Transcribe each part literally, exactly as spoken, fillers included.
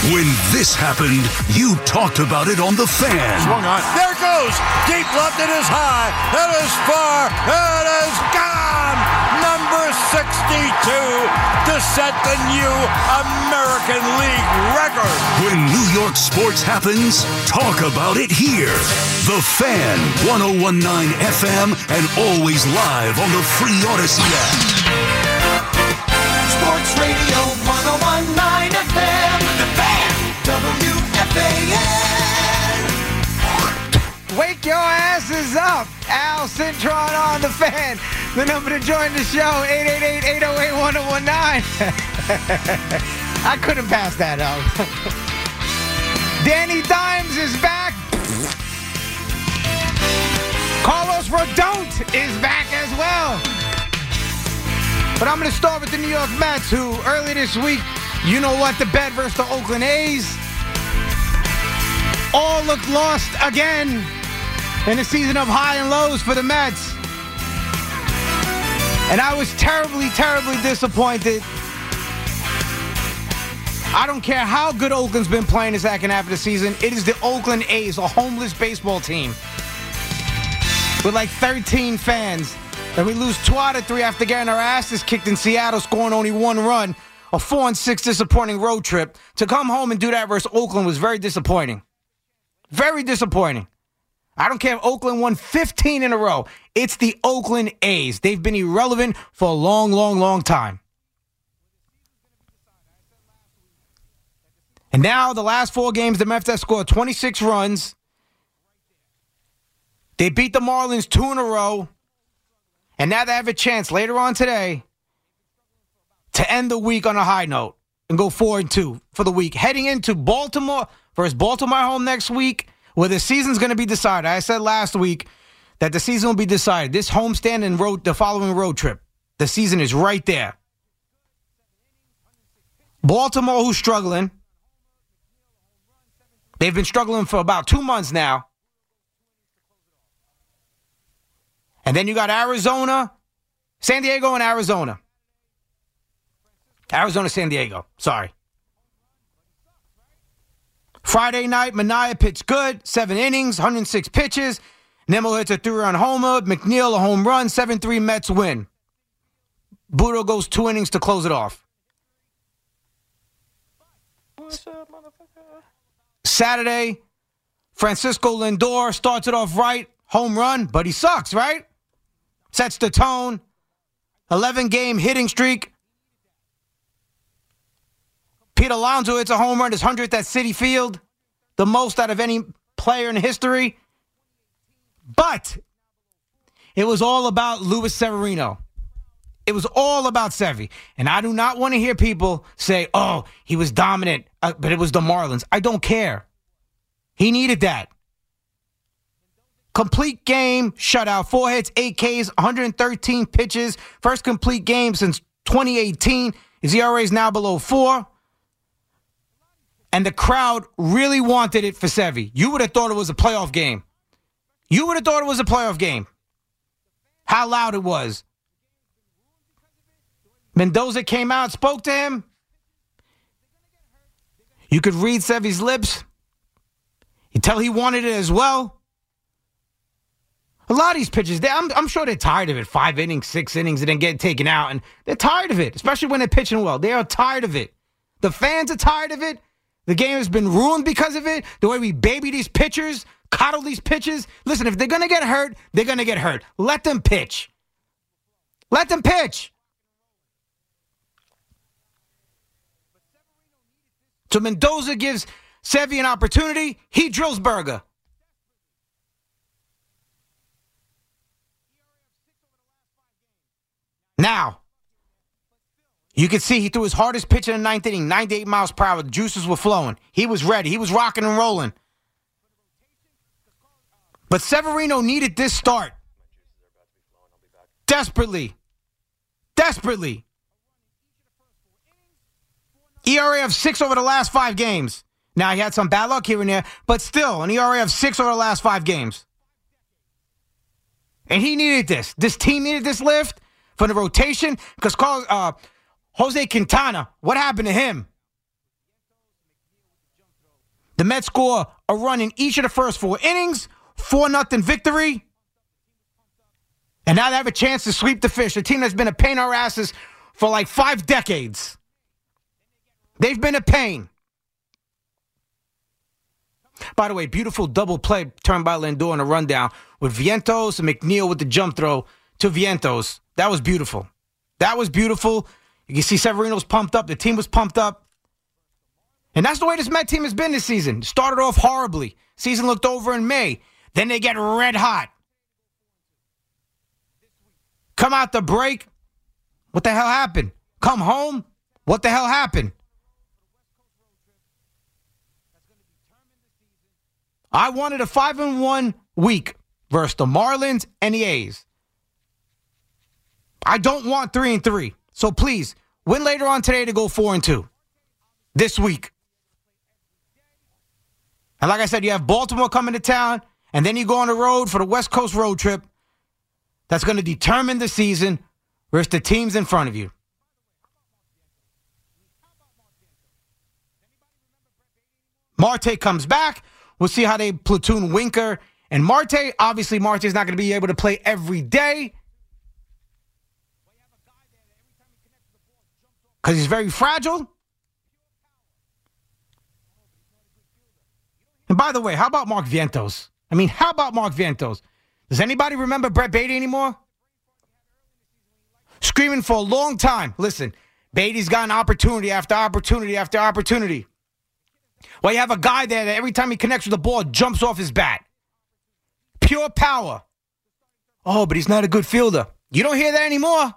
When this happened, you talked about it on The Fan. Swung on. There goes. Deep left. It is high. It is far. It is gone. Number sixty-two to set the new American League record. When New York sports happens, talk about it here. The Fan, one oh one point nine F M, and always live on the free Odyssey app. Sports Radio one oh one point nine F M. The Fan, W F A N. Wake your asses up. Al Cintron on The Fan. The number to join the show, eight eight eight, eight oh eight, one oh one nine. I couldn't pass that up. Danny Dimes is back. Carlos Rodon is back as well. But I'm going to start with the New York Mets, who early this week, you know what, the bet versus the Oakland A's. All looked lost again in a season of high and lows for the Mets. And I was terribly, terribly disappointed. I don't care how good Oakland's been playing the second half of the season. It is the Oakland A's, a homeless baseball team with like thirteen fans. And we lose two out of three after getting our asses kicked in Seattle, scoring only one run. A four and six disappointing road trip. To come home and do that versus Oakland was very disappointing. Very disappointing. I don't care if Oakland won fifteen in a row. It's the Oakland A's. They've been irrelevant for a long, long, long time. And now the last four games, the Mets have scored twenty-six runs. They beat the Marlins two in a row. And now they have a chance later on today to end the week on a high note and go four and two for the week. Heading into Baltimore versus Baltimore home next week, where the season's going to be decided. I said last week that the season will be decided. This homestand and road, the following road trip, the season is right there. Baltimore, who's struggling. They've been struggling for about two months now. And then you got Arizona, San Diego, and Arizona. Arizona, San Diego. Sorry. Friday night, Manaea pitched good. Seven innings, one hundred six pitches. Nimmo hits a three-run homer. McNeil a home run. seven three Mets win. Budo goes two innings to close it off. What's up, motherfucker? Saturday, Francisco Lindor starts it off right. Home run, but he sucks, right? Sets the tone. eleven-game hitting streak. Pete Alonso hits a home run, his hundredth at Citi Field. The most out of any player in history. But it was all about Luis Severino. It was all about Sevy. And I do not want to hear people say, oh, he was dominant, uh, but it was the Marlins. I don't care. He needed that. Complete game, shutout, four hits, eight Ks, one hundred thirteen pitches. First complete game since twenty eighteen. His E R A is now below four. And the crowd really wanted it for Sevy. You would have thought it was a playoff game. You would have thought it was a playoff game. How loud it was. Mendoza came out, spoke to him. You could read Sevy's lips. You tell he wanted it as well. A lot of these pitchers, they, I'm, I'm sure they're tired of it. Five innings, six innings, and then get taken out. And they're tired of it, especially when they're pitching well. They are tired of it. The fans are tired of it. The game has been ruined because of it. The way we baby these pitchers, coddle these pitchers. Listen, if they're going to get hurt, they're going to get hurt. Let them pitch. Let them pitch. So Mendoza gives Sevy an opportunity. He drills Berger. Now, you could see he threw his hardest pitch in the ninth inning, ninety-eight miles per hour. The juices were flowing. He was ready. He was rocking and rolling. But Severino needed this start. Desperately. Desperately. E R A of six over the last five games. Now, he had some bad luck here and there, but still, an E R A of six over the last five games. And he needed this. This team needed this lift for the rotation because uh, Jose Quintana, what happened to him? The Mets score a run in each of the first four innings, four nothing victory. And now they have a chance to sweep the Fish, a team that's been a pain in our asses for like five decades. They've been a pain. By the way, beautiful double play turned by Lindor in a rundown with Vientos and McNeil with the jump throw to Vientos. That was beautiful. That was beautiful. You can see Severino's pumped up. The team was pumped up. And that's the way this Met team has been this season. Started off horribly. Season looked over in May. Then they get red hot. Come out the break. What the hell happened? Come home. What the hell happened? I wanted a five and one week versus the Marlins and the A's. I don't want three and three. So please, win later on today to go four and two this week. And like I said, you have Baltimore coming to town, and then you go on the road for the West Coast road trip. That's going to determine the season versus the teams in front of you. Marte comes back. We'll see how they platoon Winker and Marte. Obviously, Marte is not going to be able to play every day because he's very fragile. And by the way, how about Mark Vientos? I mean, how about Mark Vientos? Does anybody remember Brett Beatty anymore? Screaming for a long time. Listen, Beatty's gotten opportunity after opportunity after opportunity. Well, you have a guy there that every time he connects with the ball, jumps off his bat. Pure power. Oh, but he's not a good fielder. You don't hear that anymore.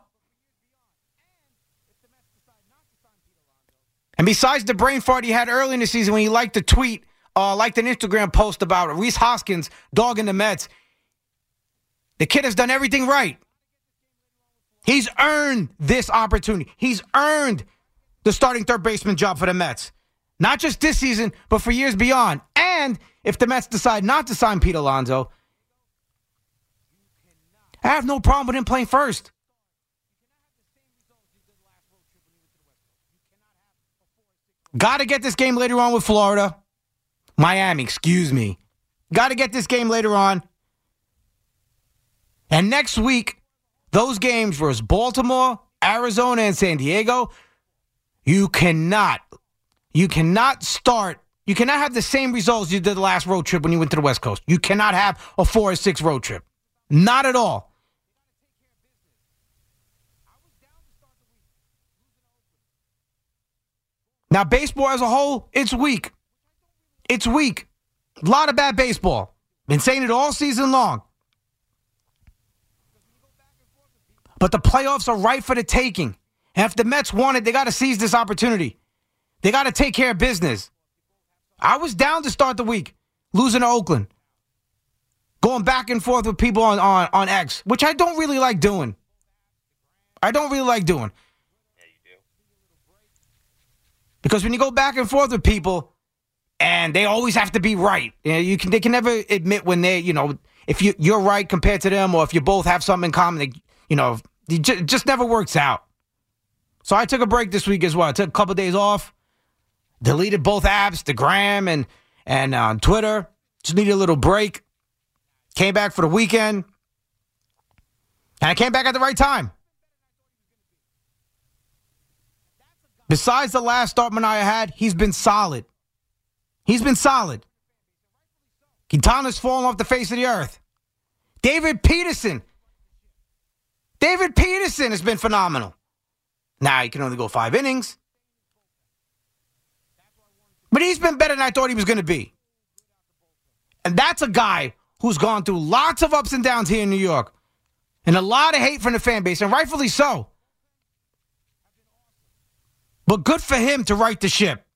And besides the brain fart he had early in the season when he liked to tweet, uh, liked an Instagram post about Rhys Hoskins dogging the Mets, the kid has done everything right. He's earned this opportunity. He's earned the starting third baseman job for the Mets. Not just this season, but for years beyond. And if the Mets decide not to sign Pete Alonso, I have no problem with him playing first. Got to get this game later on with Florida. Miami, excuse me. Got to get this game later on. And next week, those games versus Baltimore, Arizona, and San Diego, you cannot You cannot start, you cannot have the same results you did the last road trip when you went to the West Coast. You cannot have a four or six road trip. Not at all. Now, baseball as a whole, it's weak. It's weak. A lot of bad baseball. Been saying it all season long. But the playoffs are right for the taking. And if the Mets want it, they got to seize this opportunity. They got to take care of business. I was down to start the week, losing to Oakland. Going back and forth with people on, on, on X, which I don't really like doing. I don't really like doing. Yeah, you do. Because when you go back and forth with people, and they always have to be right. You know, you can they can never admit when they, you know, if you, you're right compared to them, or if you both have something in common, they, you know, it just, it just never works out. So I took a break this week as well. I took a couple of days off. Deleted both apps, the Gram and and uh, Twitter. Just needed a little break. Came back for the weekend. And I came back at the right time. Besides the last start Manaea had, he's been solid. He's been solid. Quintana's fallen off the face of the earth. David Peterson. David Peterson has been phenomenal. Now he can only go five innings. But he's been better than I thought he was going to be. And that's a guy who's gone through lots of ups and downs here in New York. And a lot of hate from the fan base, and rightfully so. But good for him to right the ship.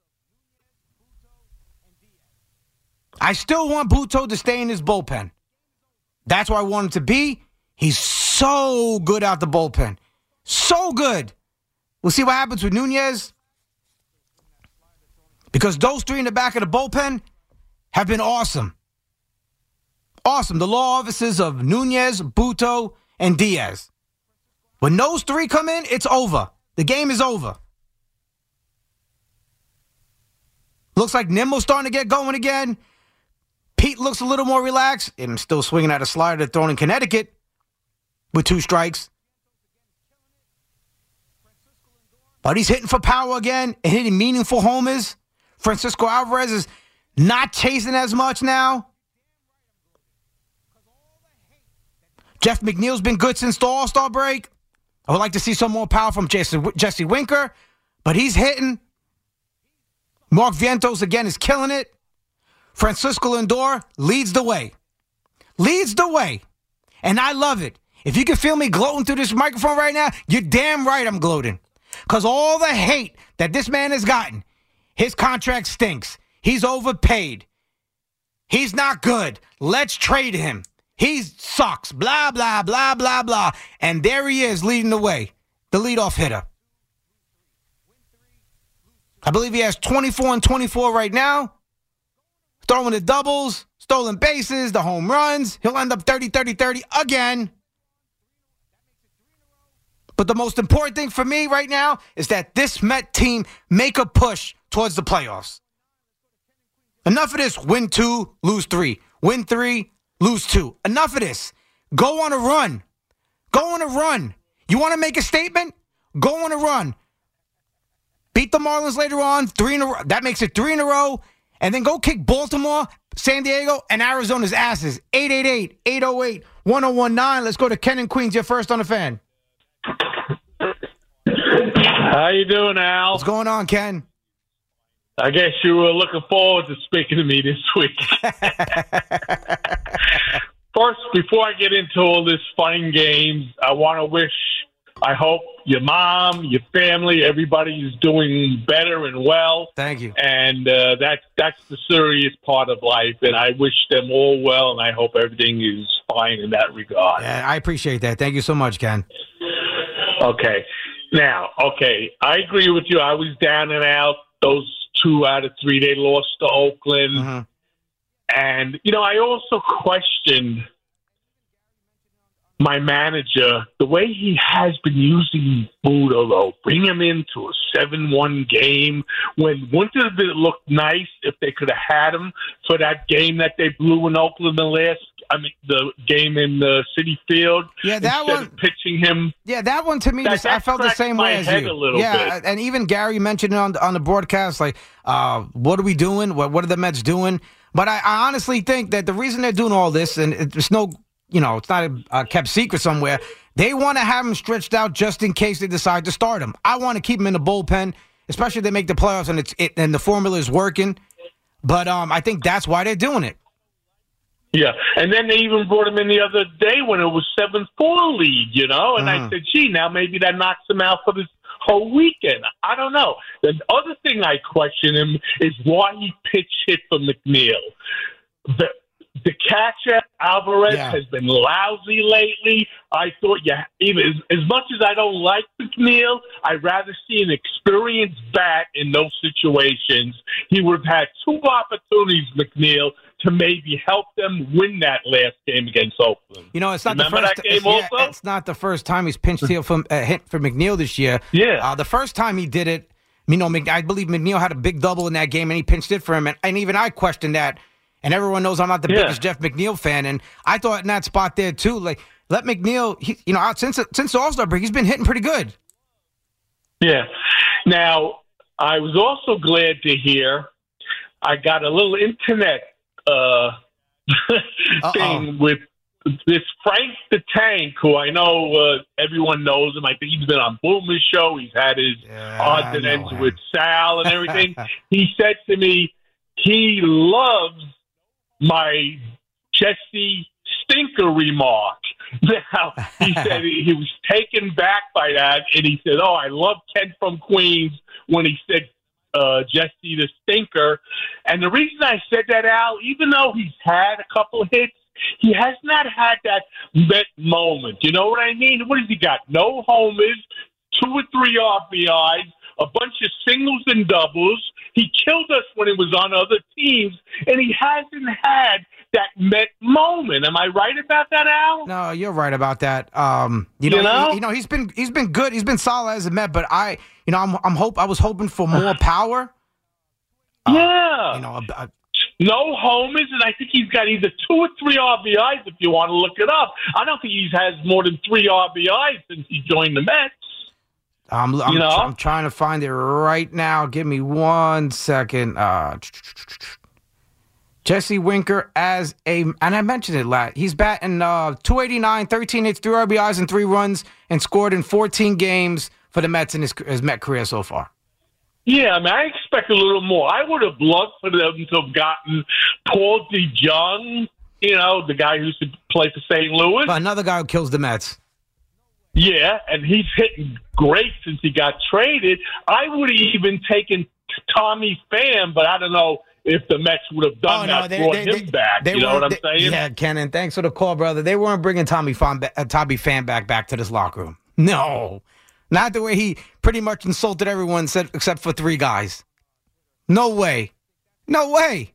I still want Butto to stay in his bullpen. That's where I want him to be. He's so good out the bullpen. So good. We'll see what happens with Nunez. Because those three in the back of the bullpen have been awesome. Awesome. The law offices of Nunez, Butto, and Diaz. When those three come in, it's over. The game is over. Looks like Nimble's starting to get going again. Pete looks a little more relaxed. And still swinging at a slider that's thrown in Connecticut with two strikes. But he's hitting for power again and hitting meaningful homers. Francisco Alvarez is not chasing as much now. Jeff McNeil's been good since the All-Star break. I would like to see some more power from Jesse, Jesse Winker, but he's hitting. Mark Vientos, again, is killing it. Francisco Lindor leads the way. Leads the way. And I love it. If you can feel me gloating through this microphone right now, you're damn right I'm gloating. Because all the hate that this man has gotten, his contract stinks. He's overpaid. He's not good. Let's trade him. He sucks. Blah, blah, blah, blah, blah. And there he is leading the way. The leadoff hitter. I believe he has twenty-four and twenty-four right now. Throwing the doubles, stolen bases, the home runs. He'll end up thirty, thirty, thirty again. But the most important thing for me right now is that this Met team make a push towards the playoffs. Enough of this win two, lose three. Win three, lose two. Enough of this. Go on a run. Go on a run. You want to make a statement? Go on a run. Beat the Marlins later on, three in a row. That makes it three in a row. And then go kick Baltimore, San Diego, and Arizona's asses. eight eight eight, eight oh eight, one oh one nine. Let's go to Ken in Queens. You're first on the Fan. How you doing, Al? What's going on, Ken? I guess you were looking forward to speaking to me this week. First, before I get into all this fun games, I want to wish, I hope your mom, your family, everybody is doing better and well. Thank you. And uh, that's that's the serious part of life. And I wish them all well, and I hope everything is fine in that regard. Yeah, I appreciate that. Thank you so much, Ken. Okay. Now, okay, I agree with you. I was down and out. Those two out of three, they lost to Oakland. Mm-hmm. And, you know, I also questioned my manager, the way he has been using Budo, though, bring him into a seven one game, when wouldn't it have looked nice if they could have had him for that game that they blew in Oakland the last, I mean, the game in the City Field? Yeah, that instead one. Of pitching him. Yeah, that one to me, that, just, that I felt the same way as you. A little yeah, bit. And even Gary mentioned it on the, on the broadcast, like, uh, what are we doing? What what are the Mets doing? But I, I honestly think that the reason they're doing all this, and it's no, you know, it's not a, a kept secret somewhere, they want to have him stretched out just in case they decide to start him. I want to keep him in the bullpen, especially if they make the playoffs and it's it, and the formula is working. But um, I think that's why they're doing it. Yeah, and then they even brought him in the other day when it was seven four lead, you know, and Mm. I said, gee, now maybe that knocks him out for this whole weekend. I don't know. The other thing I question him is why he pitch hit for McNeil. The the catcher, Alvarez, Yeah. has been lousy lately. I thought, yeah, even as, as much as I don't like McNeil, I'd rather see an experienced bat in those situations. He would have had two opportunities, McNeil, to maybe help them win that last game against Oakland. You know, it's not Remember the first that game it's, yeah, also? it's not the first time he's pinched hit from uh, hit for McNeil this year. Yeah. Uh, the first time he did it, you know, I believe McNeil had a big double in that game, and he pinched it for him, and, and even I questioned that. And everyone knows I'm not the Yeah. biggest Jeff McNeil fan, and I thought in that spot there too, like let McNeil, he, you know, out since since the All-Star break, he's been hitting pretty good. Yeah. Now, I was also glad to hear I got a little internet uh, thing with this Frank the Tank, who I know uh, everyone knows him. I think he's been on Boomer's show. He's had his Yeah, odds I and know ends him. with Sal and everything. He said to me he loves my Jesse Stinker remark. Now, he said he, he was taken back by that, and he said, oh, I love Ken from Queens when he said uh, Jesse the Stinker. And the reason I said that, Al, even though he's had a couple hits, he has not had that Met moment. You know what I mean? What has he got? No homers, two or three R B Is, a bunch of singles and doubles. He killed us when he was on other teams, and he hasn't had that Met moment. Am I right about that, Al? No, you're right about that. Um, you know, You know? He, you know, he's been he's been good. He's been solid as a Met, but I, you know, I'm I'm hope I was hoping for more power. Yeah. you know, a, a, no homers, and I think he's got either two or three R B Is if you want to look it up. I don't think he has more than three R B Is since he joined the Mets. I'm, I'm, you know? I'm trying to find it right now. Give me one second. Uh, Jesse Winker as a, and I mentioned it last, he's batting uh, two eighty-nine, thirteen hits, three R B Is, and three runs, and scored in fourteen games for the Mets in his, his Met career so far. Yeah, I mean, I expect a little more. I would have loved for them to have gotten Paul DeJong, you know, the guy who used to play for Saint Louis. But another guy who kills the Mets. Yeah, and he's hitting great since he got traded. I would have even taken Tommy Pham, but I don't know if the Mets would have done Oh, that, no, they- brought they- him they- back. they You know what I'm weren't- they- saying? Yeah, Kenan, thanks for the call, brother. They weren't bringing Tommy Pham, ba- uh, Tommy Pham back, back to this locker room. No. Not the way he pretty much insulted everyone said, except for three guys. No way. No way.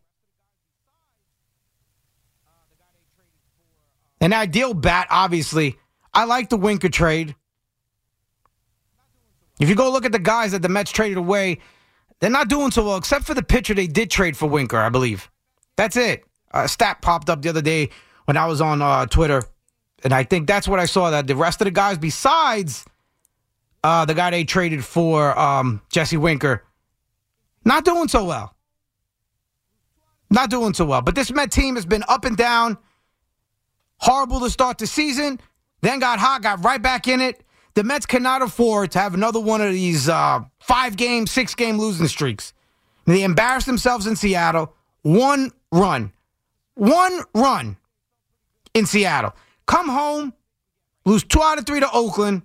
An ideal bat, obviously. I like the Winker trade. If you go look at the guys that the Mets traded away, they're not doing so well, except for the pitcher they did trade for Winker, I believe. That's it. A stat popped up the other day when I was on uh, Twitter, and I think that's what I saw, that the rest of the guys besides uh, the guy they traded for, um, Jesse Winker, not doing so well. Not doing so well. But this Met team has been up and down. Horrible to start the season. Then got hot, got right back in it. The Mets cannot afford to have another one of these uh, five-game, six-game losing streaks. They embarrassed themselves in Seattle. One run. One run in Seattle. Come home, lose two out of three to Oakland.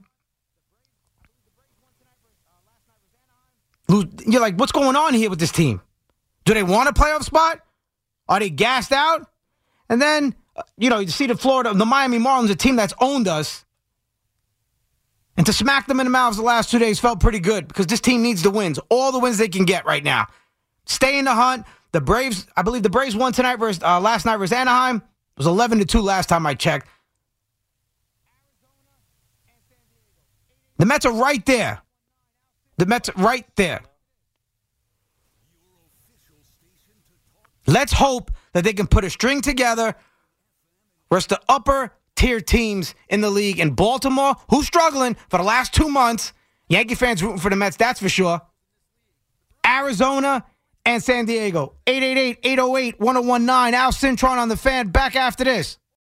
Lose, you're like, what's going on here with this team? Do they want a playoff spot? Are they gassed out? And then, uh, you know, you see the Florida, the Miami Marlins, a team that's owned us. And to smack them in the mouths the last two days felt pretty good because this team needs the wins. All the wins they can get right now. Stay in the hunt. The Braves, I believe the Braves won tonight versus, uh, last night versus Anaheim. It was eleven to two last time I checked. The Mets are right there. The Mets are right there. Let's hope that they can put a string together versus the upper tier teams in the league. And Baltimore, who's struggling for the last two months. Yankee fans rooting for the Mets, that's for sure. Arizona and San Diego. eight eight eight, eight oh eight, one oh one nine. Al Cintron on the Fan. Back after this.